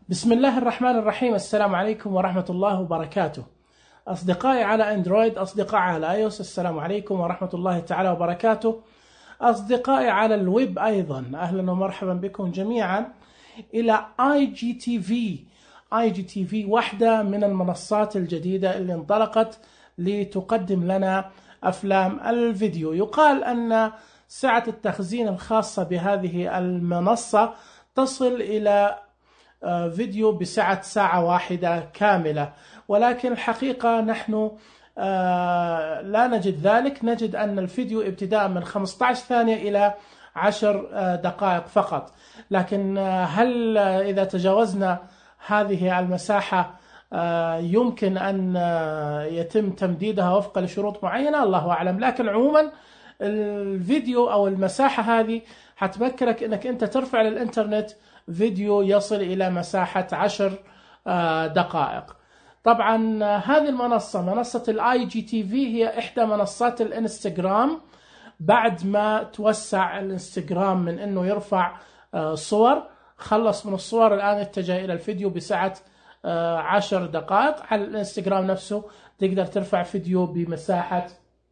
بسم الله الرحمن الرحيم. السلام عليكم ورحمة الله وبركاته. أصدقائي على أندرويد، أصدقائي على iOS، السلام عليكم ورحمة الله تعالى وبركاته. أصدقائي على الويب أيضا، أهلا ومرحبا بكم جميعا إلى IGTV. IGTV واحدة من المنصات الجديدة اللي انطلقت لتقدم لنا أفلام الفيديو. يقال أن سعة التخزين الخاصة بهذه المنصة تصل إلى فيديو بسعة ساعة واحدة كاملة، ولكن الحقيقة نحن لا نجد ذلك. نجد أن الفيديو ابتداء من 15 ثانية إلى 10 دقائق فقط. لكن هل إذا تجاوزنا هذه المساحة يمكن أن يتم تمديدها وفقا لشروط معينة؟ الله أعلم. لكن عموما الفيديو أو المساحة هذه هتمكنك أنك أنت ترفع للإنترنت فيديو يصل إلى مساحة 10 دقائق. طبعا هذه المنصة، منصة الاي جي تي في، هي إحدى منصات الانستغرام. بعد ما توسع الانستغرام من أنه يرفع صور، خلص من الصور، الآن اتجه إلى الفيديو بسعة 10 دقائق. على الانستغرام نفسه تقدر ترفع فيديو بمساحة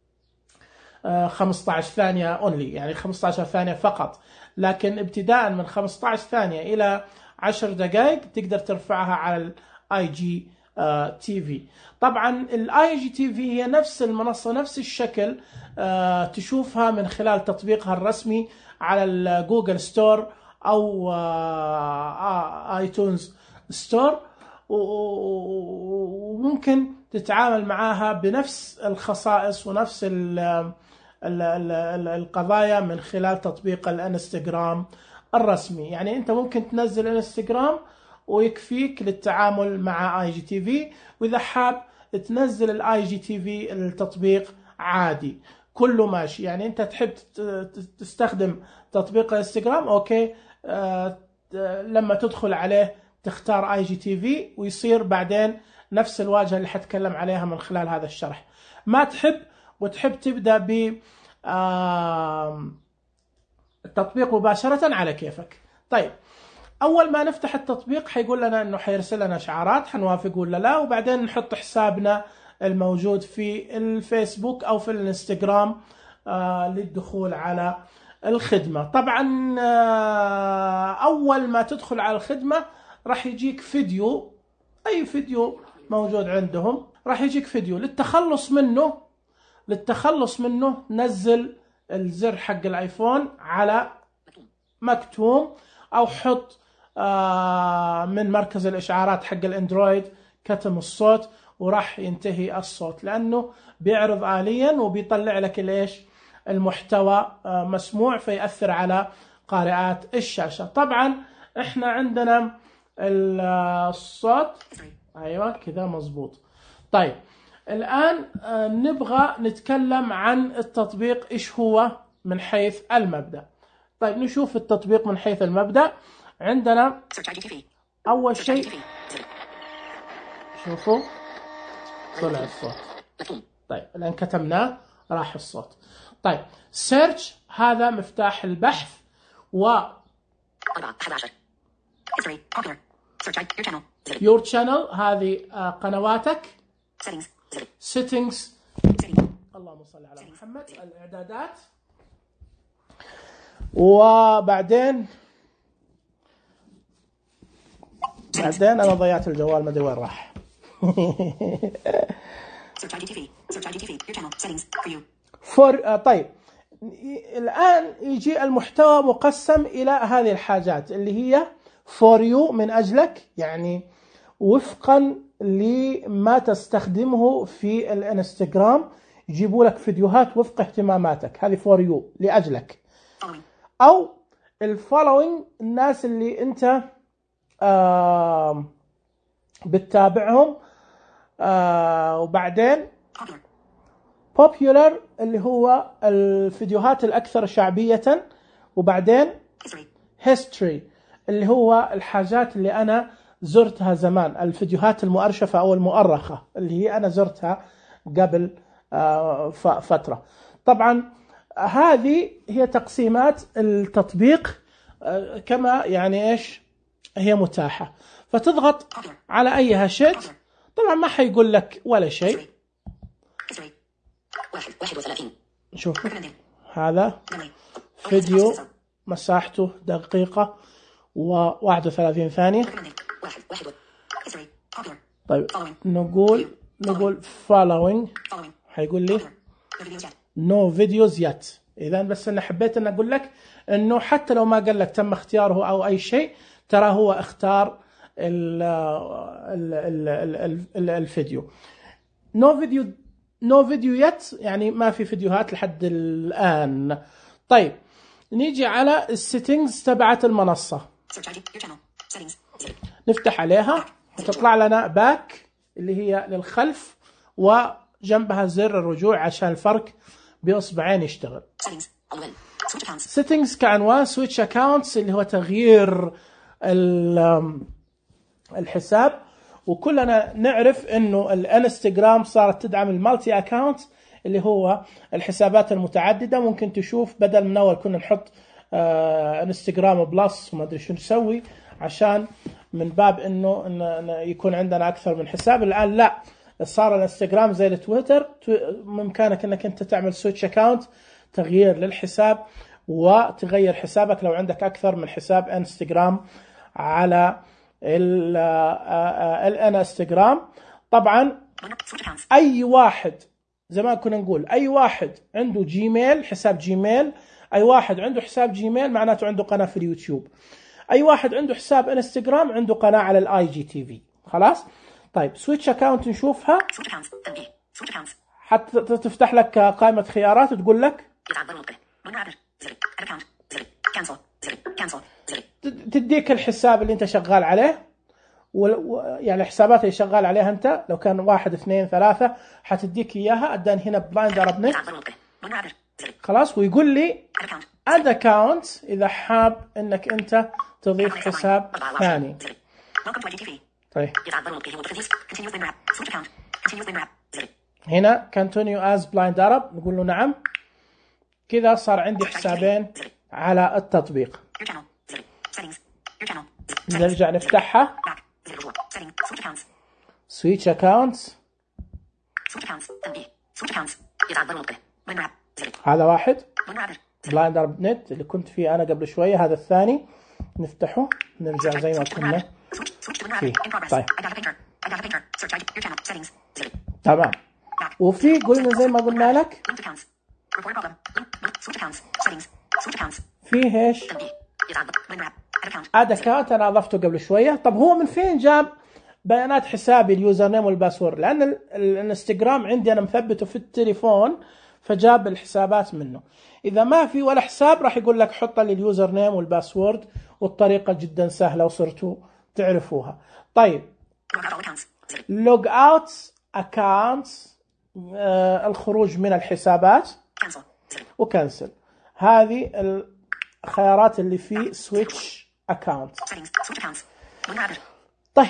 15 ثانية اونلي، يعني 15 ثانية فقط. لكن ابتداء من 15 ثانية إلى 10 دقائق تقدر ترفعها على الاي جي تي في. طبعا الاي جي تي في هي نفس المنصة، نفس الشكل، تشوفها من خلال تطبيقها الرسمي على الجوجل ستور أو ايتونز ستور، وممكن تتعامل معها بنفس الخصائص ونفس القضايا من خلال تطبيق الانستغرام الرسمي. يعني انت ممكن تنزل انستغرام ويكفيك للتعامل مع اي جي تي في، واذا حاب تنزل الاي جي تي في التطبيق عادي، كله ماشي. يعني انت تحب تستخدم تطبيق الانستغرام، اوكي، لما تدخل عليه تختار اي جي تي في ويصير بعدين نفس الواجهة اللي حتكلم عليها من خلال هذا الشرح. ما تحب وتحب تبدأ ب التطبيق مباشرة، على كيفك. طيب، أول ما نفتح التطبيق حيقول لنا إنه حيرسل لنا إشعارات، حنوافق ولا لا، وبعدين نحط حسابنا الموجود في الفيسبوك أو في الانستغرام للدخول على الخدمة. طبعا أول ما تدخل على الخدمة راح يجيك فيديو، أي فيديو موجود عندهم راح يجيك فيديو. للتخلص منه نزل الزر حق الايفون على مكتوم، او حط من مركز الاشعارات حق الاندرويد كتم الصوت، وراح ينتهي الصوت، لانه بيعرض آليا وبيطلع لك الايش، المحتوى مسموع، فيأثر على قارئات الشاشة. طبعا احنا عندنا الصوت، ايوه كذا مظبوط. طيب الآن نبغى نتكلم عن التطبيق إيش هو من حيث المبدأ. طيب نشوف التطبيق من حيث المبدأ. عندنا أول شيء، شوفوا طلع الصوت. طيب الآن كتمناه راح الصوت. طيب سيرش، هذا مفتاح البحث، و يور شانل، هذه قنواتك. settings، اللهم صل على محمد، الإعدادات. وبعدين أنا ضيعت الجوال، ما أدري وين راح. طيب الآن يجي المحتوى مقسم إلى هذه الحاجات اللي هي for you، من أجلك، يعني وفقا لما تستخدمه في الانستغرام يجيبوا لك فيديوهات وفق اهتماماتك، هذه فور يو، لأجلك. أو الفولوينج، الناس اللي أنت بتتابعهم. وبعدين popular، اللي هو الفيديوهات الأكثر شعبية. وبعدين history، اللي هو الحاجات اللي أنا زرتها زمان، الفيديوهات المؤرشفة أو المؤرخة اللي هي أنا زرتها قبل فترة. طبعا هذه هي تقسيمات التطبيق كما يعني إيش هي متاحة، فتضغط على أي هاشتاج. طبعا ما حيقول لك ولا شيء. شوف هذا فيديو مساحته دقيقة و31 ثانية. طيب نقول following، حيقول لي no videos yet. إذا بس أنا حبيت أن أقول لك إنه حتى لو ما قال لك تم اختياره أو أي شيء، ترى هو اختار الفيديو. no video yet يعني ما في فيديوهات لحد الآن. طيب نيجي على السيتنجز تبعت المنصة، نفتح عليها وتطلع لنا باك اللي هي للخلف، وجنبها زر الرجوع عشان الفرق بإصبعين يشتغل. settings كعنوان، switch accounts اللي هو تغيير الحساب. وكلنا نعرف انه الانستغرام صارت تدعم المالتي اكاونت اللي هو الحسابات المتعددة. ممكن تشوف بدل من اول كنا نحط انستغرام بلس وما ادري شو نسوي عشان من باب انه يكون عندنا اكثر من حساب. الان لا، صار الانستغرام زي التويتر، بامكانك انك انت تعمل سويتش اكاونت، تغيير للحساب، وتغير حسابك لو عندك اكثر من حساب انستغرام على الانستغرام. طبعا اي واحد زي ما كنا نقول، اي واحد عنده جيميل، حساب جيميل، اي واحد عنده حساب جيميل معناته عنده قناة في اليوتيوب، اي واحد عنده حساب انستغرام عنده قناة على الاي جي تي في. خلاص. طيب سويتش اكاونت نشوفها، حتى تفتح لك قائمة خيارات وتقول لك تديك الحساب اللي انت شغال عليه، يعني الحسابات اللي شغال عليها انت، لو كان 1 2 3 حتديك اياها. اداني هنا بلايند ارب نت. خلاص. ويقول لي اد اكاونت اذا حاب انك انت تضيف حساب ثاني. طيب هنا continue as blind Arab نقول له نعم. كذا صار عندي حسابين على التطبيق. نرجع نفتحها. switch accounts، هذا واحد blind Arab net اللي كنت فيه أنا قبل شوية، هذا الثاني نفتحه نرجع زي ما كنا فيه. طيب تمام. وفي قلنا زي ما قلنا لك فيه ايش؟ اد اكاونت انا اضفته قبل شويه. طب هو من فين جاب بيانات حسابي اليوزر نيم والباسورد؟ لان الانستغرام عندي انا مثبته في التليفون فجاب الحسابات منه. اذا ما في ولا حساب راح يقول لك حط لي اليوزر نيم والباسورد، والطريقه جدا سهله وصرتوا تعرفوها. طيب لوج اوت اكاونتس، الخروج من الحسابات، وكنسل. هذه الخيارات اللي في سويتش اكاونت. طيب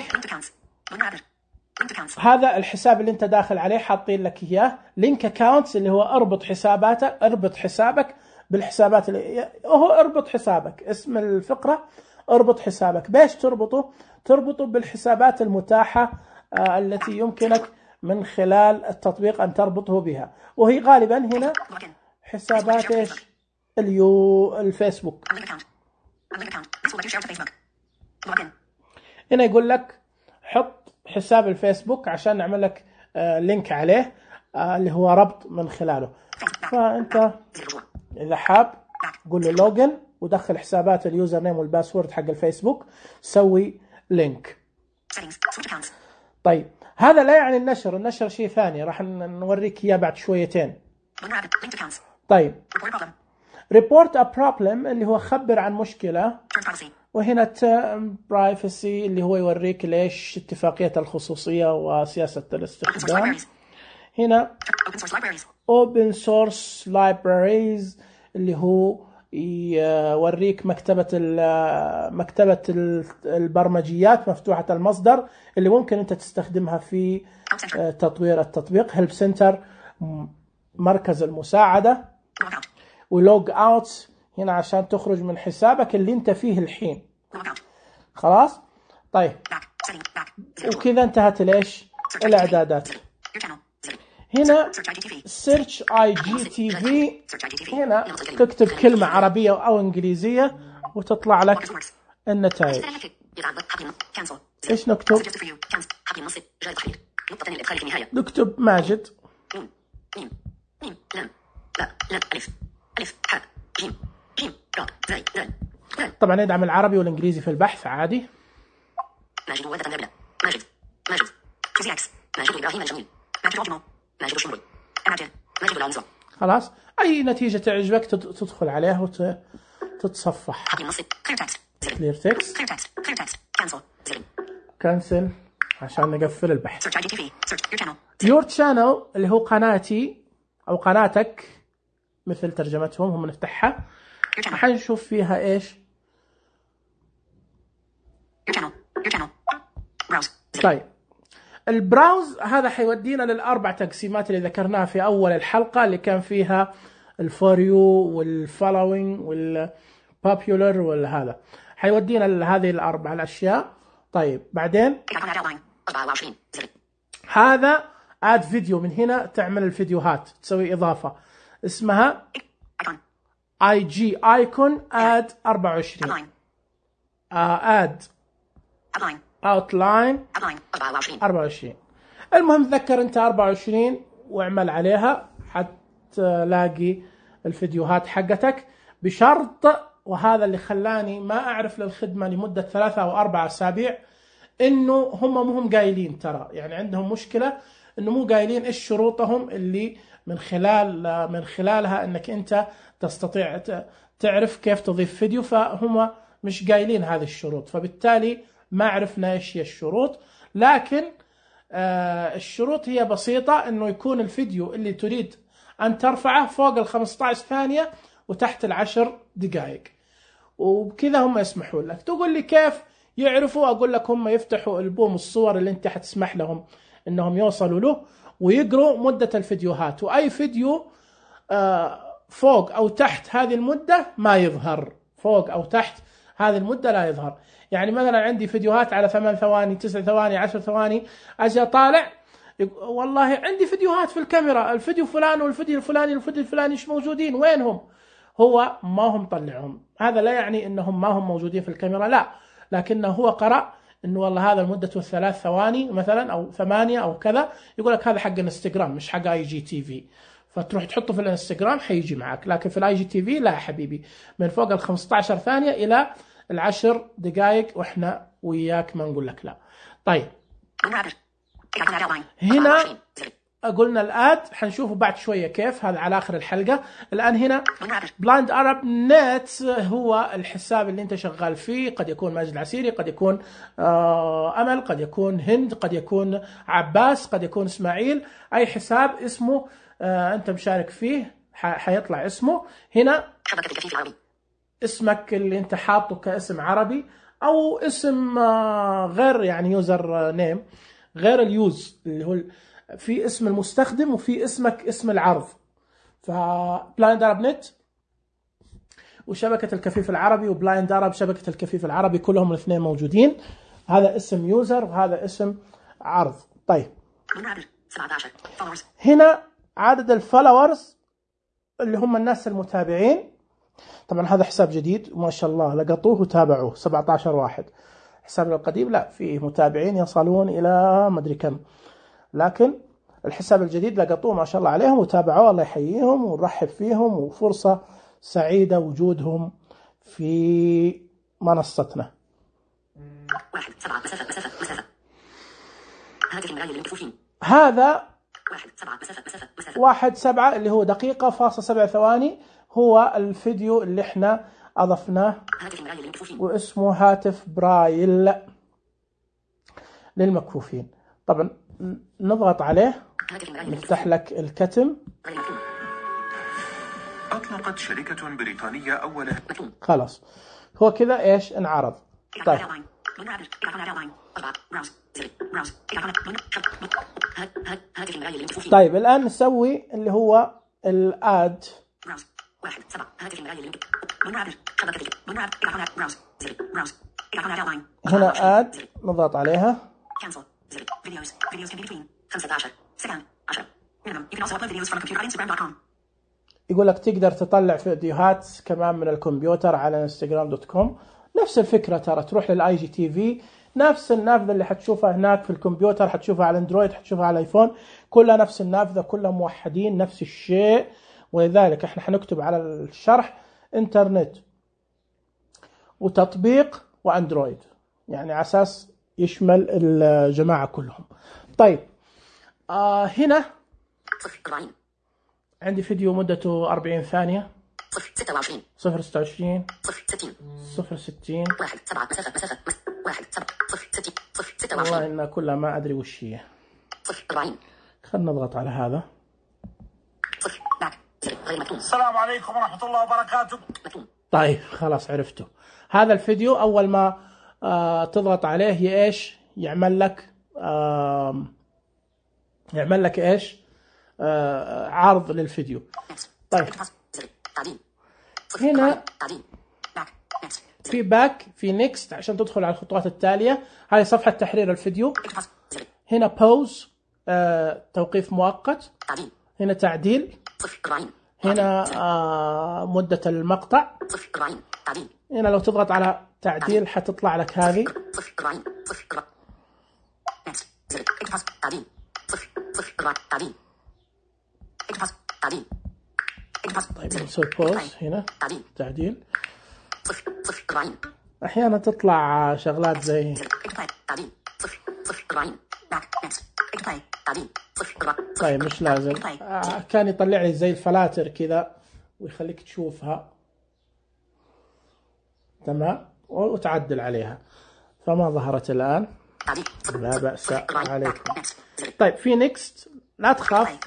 هذا الحساب اللي انت داخل عليه حاطين لك اياه لينك اكاونتس اللي هو اربط حسابك بالحسابات اللي هو اربط حسابك. اسم الفقرة اربط حسابك. بايش تربطه بالحسابات المتاحة التي يمكنك من خلال التطبيق ان تربطه بها، وهي غالبا هنا حسابات ايش؟ الفيسبوك. هنا يقول لك حط حساب الفيسبوك عشان نعمل لك لينك عليه اللي هو ربط من خلاله. فانت اذا حاب قول له لوجن ودخل حسابات اليوزر نيم والباسورد حق الفيسبوك، سوي لينك. طيب هذا لا يعني النشر شيء ثاني، راح نوريك اياه بعد شويتين. طيب report a problem اللي هو خبر عن مشكلة، وهنا برايفسي اللي هو يوريك ليش اتفاقية الخصوصية وسياسة الاستخدام. هنا open source libraries اللي هو يوريك مكتبة البرمجيات مفتوحة المصدر اللي ممكن انت تستخدمها في تطوير التطبيق. هيلب سنتر مركز المساعدة. ولوج اوت هنا عشان تخرج من حسابك اللي انت فيه الحين. خلاص. طيب وكذا انتهت الايش الاعدادات. هنا سيرش اي جي تي في، هنا تكتب كلمة عربية او انجليزية وتطلع لك النتائج. ايش نكتب؟ نكتب ماجد. طبعا يدعم العربي والانجليزي في البحث عادي. ماجد وذة نابلة، ماجد كوزي اكس، ماجد ابراهيم الجميل، ماجد عجمو، ماجد الشمري، ماجد العنزو. خلاص، اي نتيجة تعجبك تدخل عليها وتتصفح. كلير تكست، كانسل عشان نقفل البحث. يور تشانل اللي هو قناتي او قناتك مثل ترجمتهم، هم نفتحها حنشوف فيها ايش. طيب البراوز هذا حيودينا للاربع تقسيمات اللي ذكرناها في اول الحلقه، اللي كان فيها الفور يو والفولوينج والبوبولار والهذا، حيودينا لهذه الاربع الاشياء. طيب بعدين هذا اد فيديو، من هنا تعمل الفيديوهات، تسوي اضافه اسمها اي جي ايكون اد 24 اد اوتلاين 24. المهم تذكر انت 24 واعمل عليها حتلاقي الفيديوهات حقتك، بشرط، وهذا اللي خلاني ما اعرف للخدمه لمده 3 أو 4 أسابيع، انه هم قايلين، ترى يعني عندهم مشكله انه مو قايلين ايش شروطهم اللي من خلالها انك انت تستطيع تعرف كيف تضيف فيديو، فهم مش قايلين هذه الشروط، فبالتالي ما عرفنا ايش هي الشروط. لكن الشروط هي بسيطة، انه يكون الفيديو اللي تريد ان ترفعه فوق 15 ثانية وتحت 10 دقائق، وبكذا هم يسمحون لك. تقول لي كيف يعرفوا؟ اقول لك هم يفتحوا البوم الصور اللي انت حتسمح لهم انهم يوصلوا له ويقروا مدة الفيديوهات، واي فيديو فوق او تحت هذه المدة ما يظهر، فوق او تحت هذه المدة لا يظهر. يعني مثلا عندي فيديوهات على 8 ثواني 9 ثواني 10 ثواني، اجي اطالع والله عندي فيديوهات في الكاميرا، الفيديو فلان والفيديو الفلاني والفيديو الفلاني مش موجودين، وينهم؟ هو ما هم طلعهم. هذا لا يعني انهم ما هم موجودين في الكاميرا، لا، لكنه هو قرأ انه والله هذا مدته 3 ثواني مثلا او 8 او كذا، يقول لك هذا حق انستغرام مش حق اي جي تي في، فتروح تحطه في الانستغرام حيجي معك. لكن في الاي جي تي في لا يا حبيبي، من فوق 15 ثانية الى 10 دقائق، واحنا وياك ما نقول لك لا. طيب هنا قلنا الاد حنشوفه بعد شويه كيف، هذا على اخر الحلقه. الان هنا بلايند ارب نت هو الحساب اللي انت شغال فيه، قد يكون ماجد العسيري، قد يكون امل، قد يكون هند، قد يكون عباس، قد يكون اسماعيل، اي حساب اسمه انت مشارك فيه حيطلع اسمه هنا. اسمك اللي انت حاطه كاسم عربي او اسم غير يعني يوزر نيم، غير اليوز اللي هو في اسم المستخدم وفي اسمك اسم العرض. فبلايند ارب نت وشبكة الكفيف العربي وبلايند ارب شبكة الكفيف العربي كلهم الاثنين موجودين، هذا اسم يوزر وهذا اسم عرض. طيب هنا عدد الفولورز اللي هم الناس المتابعين، طبعا هذا حساب جديد ما شاء الله لقطوه وتابعوه 17 واحد. حسابنا القديم لا، فيه متابعين يصلون الى مدري كم، لكن الحساب الجديد لقطوه ما شاء الله عليهم وتابعوه، الله يحييهم ونرحب فيهم، وفرصة سعيدة وجودهم في منصتنا. 1 7 مسافة هاتف المراية للمكفوفين، هذا 1 7 اللي هو دقيقة فاصلة 7 ثواني، هو الفيديو اللي احنا اضفناه واسمه هاتف برايل للمكفوفين. طبعا نضغط عليه نفتح لك الكتم. اطلقت شركة بريطانية اول، خلاص هو كذا ايش انعرض. طيب طيب الان نسوي اللي هو الاد. 1 7 هاتف المراية للمكفوفين، هنا اد نضغط عليها. يقول لك تقدر تطلع فيديوهات كمان من الكمبيوتر على instagram.com. نفس الفكرة ترى، تروح للاي جي تي في، نفس النافذة اللي حتشوفها هناك في الكمبيوتر حتشوفها على اندرويد، حتشوفها على الايفون، كلها نفس النافذة، كلها موحدين نفس الشيء. ولذلك احنا حنكتب على الشرح انترنت وتطبيق واندرويد، يعني على اساس يشمل الجماعة كلهم. طيب هنا عندي فيديو مدته 40 ثانية. 26 026 060 والله إنها كلها ما أدري وش هي. خلنا نضغط على هذا. السلام عليكم ورحمة الله وبركاته. طيب خلاص عرفته. هذا الفيديو أول ما تضغط عليه ايش يعمل لك ايش عرض للفيديو. طيب هنا في باك، في نيكست عشان تدخل على الخطوات التالية. هذه صفحة تحرير الفيديو. هنا بوز توقيف مؤقت. هنا تعديل. هنا مدة المقطع. هنا لو تضغط على تعديل حتطلع لك هذه. طيب نسوي بوز. هنا تعديل. احيانا تطلع شغلات زي طيب مش لازم. كان يطلع لي زي الفلاتر كذا ويخليك تشوفها تمام وتعدل عليها، فما ظهرت الآن، لا بأس عليكم. طيب في نيكست، لا تخاف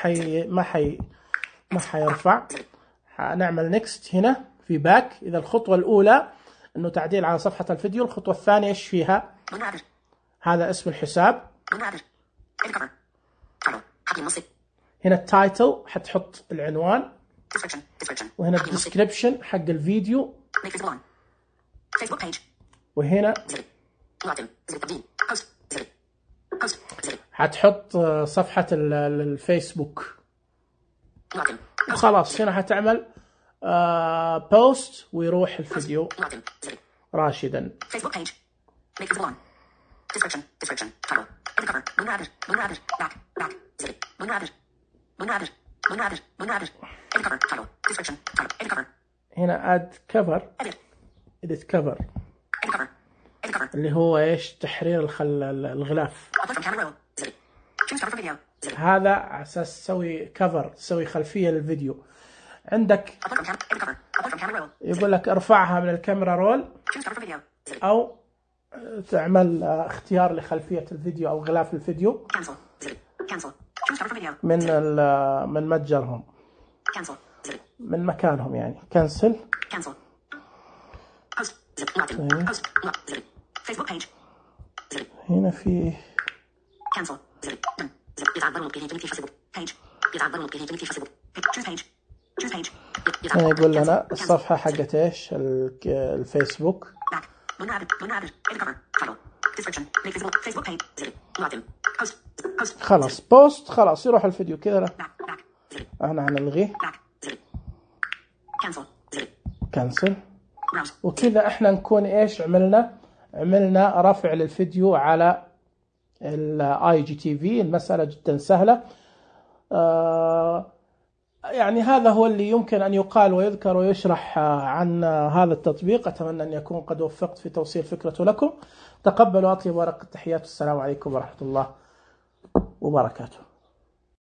ما حيرفع. نعمل نيكست. هنا في باك. إذا الخطوة الأولى إنه تعديل على صفحة الفيديو، الخطوة الثانية إيش فيها؟ هذا اسم الحساب. هنا التايتل حتحط العنوان، وهنا الديسكريبشن حق الفيديو، وهنا حتحط صفحة الفيسبوك. خلاص هنا حتعمل بوست ويروح الفيديو راشدا. هنا اد كفر، اديت كفر اللي هو ايش؟ تحرير الغلاف. هذا على اساس تسوي كفر، تسوي خلفية للفيديو. عندك يقول لك ارفعها من الكاميرا رول، او تعمل اختيار لخلفية الفيديو او غلاف الفيديو من متجرهم، من مكانهم يعني. كنسل. هنا في هنا يقول لنا الصفحة حقت ايش؟ الفيسبوك. خلاص بوست، خلاص يروح الفيديو كذا. احنا هنلغيه. كنسل. وكذا احنا نكون ايش عملنا رفع للفيديو على الاي جي تي في. المسألة جدا سهلة. يعني هذا هو اللي يمكن أن يقال ويذكر ويشرح عن هذا التطبيق. أتمنى أن يكون قد وفقت في توصيل فكرته لكم. تقبلوا أطيب ورق التحيات. السلام عليكم ورحمة الله وبركاته.